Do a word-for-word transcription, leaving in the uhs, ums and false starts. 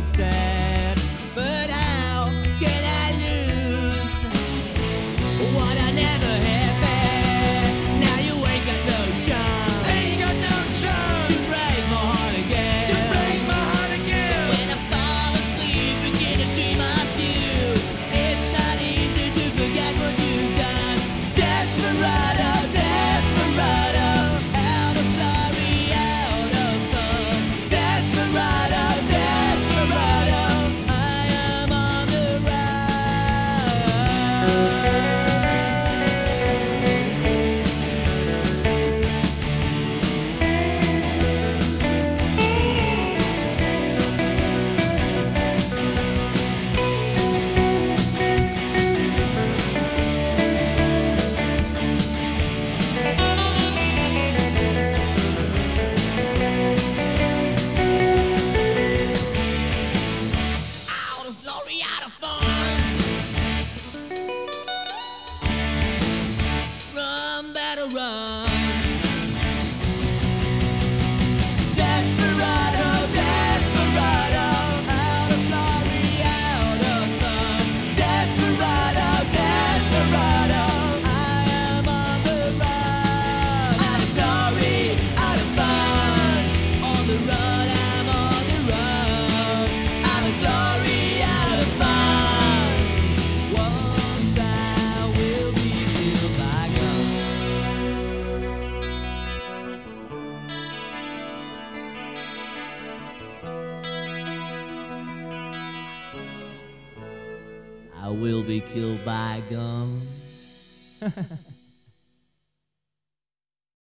sad. But how can I lose what I never have had? Now you ain't got no chance, Ain't got no to chance break my heart again. to break my heart again. When I fall asleep and get a dream of you, it's not easy to forget what you've done. Desperado, desperado, out of glory, out of fun. Desperado, desperado, I am on the out of glory, out of fun. Run, better run. Desperado, desperado, out of glory, out of fun. Desperado, desperado, I am on the run. Out of glory, out of fun. On the run, I'm on the run. Out of glory, out of fun. Once I will be killed by gun. I will be killed by gun.